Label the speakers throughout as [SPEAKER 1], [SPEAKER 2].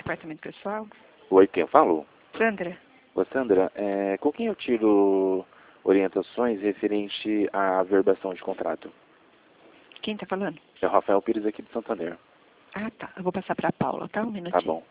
[SPEAKER 1] departamento pessoal.
[SPEAKER 2] Oi, quem falou?
[SPEAKER 1] Sandra,
[SPEAKER 2] Ô, Sandra, com quem eu tiro orientações referente à verbação de contrato?
[SPEAKER 1] quem tá falando?
[SPEAKER 2] É o Rafael Pires aqui de Santander.
[SPEAKER 1] Ah, tá. Eu vou passar pra Paula, tá? Um minutinho.
[SPEAKER 2] Tá bom.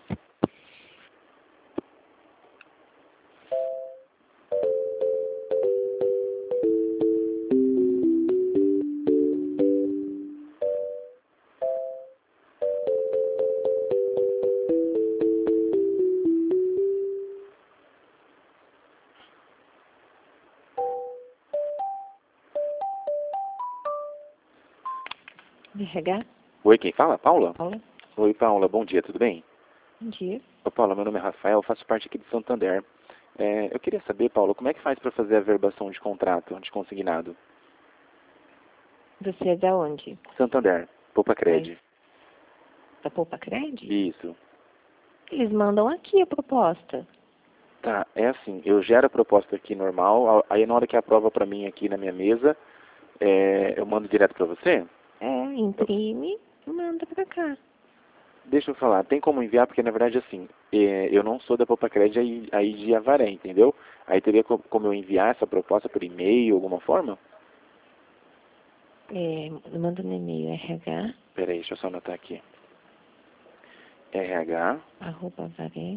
[SPEAKER 1] RH?
[SPEAKER 2] Oi, quem fala? Paula?
[SPEAKER 1] Paula?
[SPEAKER 2] Oi, Paula, bom dia, tudo bem?
[SPEAKER 1] Bom dia.
[SPEAKER 2] Ô, Paula, meu nome é Rafael, eu faço parte aqui de Santander. Eu queria saber, Paula, como é que faz para fazer a verbação de contrato, de consignado?
[SPEAKER 1] Você é da onde?
[SPEAKER 2] Santander, Poupa Cred.
[SPEAKER 1] Da Poupa Cred?
[SPEAKER 2] Isso.
[SPEAKER 1] Eles mandam aqui a proposta.
[SPEAKER 2] Tá, é assim, eu gero a proposta aqui normal, aí na hora que aprova para mim aqui na minha mesa, eu mando direto para você?
[SPEAKER 1] Imprime e manda pra cá.
[SPEAKER 2] Deixa eu falar, tem como enviar, porque na verdade assim, eu não sou da Popacred aí de Avaré, entendeu? Aí teria como eu enviar essa proposta por e-mail, alguma forma?
[SPEAKER 1] Manda no e-mail RH,
[SPEAKER 2] Peraí, deixa eu só anotar aqui. RH,
[SPEAKER 1] @avaré.sp.gov.br.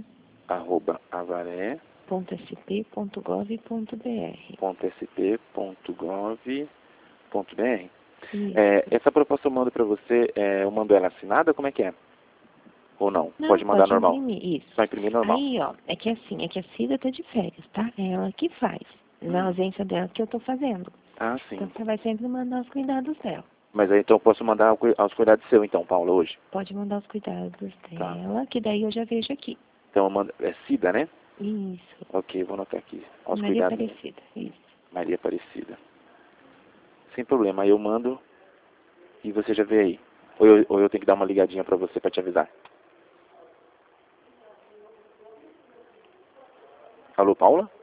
[SPEAKER 2] avaré.sp.gov.br.
[SPEAKER 1] Isso.
[SPEAKER 2] Essa proposta eu mando para você, eu mando ela assinada, como é que é? Ou não?
[SPEAKER 1] Não,
[SPEAKER 2] Pode mandar
[SPEAKER 1] pode
[SPEAKER 2] normal?
[SPEAKER 1] imprimir, isso.
[SPEAKER 2] Só imprimir normal.
[SPEAKER 1] Aí, ó, é que a Cida tá de férias, tá? É ela que faz. Na ausência dela que eu tô fazendo.
[SPEAKER 2] Ah,
[SPEAKER 1] Então
[SPEAKER 2] sim.
[SPEAKER 1] você vai sempre mandar os cuidados dela.
[SPEAKER 2] Mas aí então eu posso mandar aos cuidados seu então, Paula, hoje?
[SPEAKER 1] Pode mandar os cuidados
[SPEAKER 2] Tá.
[SPEAKER 1] dela, que daí eu já vejo aqui.
[SPEAKER 2] Então eu mando, é Cida, né?
[SPEAKER 1] Isso.
[SPEAKER 2] Ok, vou anotar aqui. Aos
[SPEAKER 1] Maria
[SPEAKER 2] cuidados.
[SPEAKER 1] Aparecida, isso.
[SPEAKER 2] Maria Aparecida. Sem problema, aí eu mando e você já vê aí. Ou eu tenho que dar uma ligadinha pra você pra te avisar. Alô, Paula?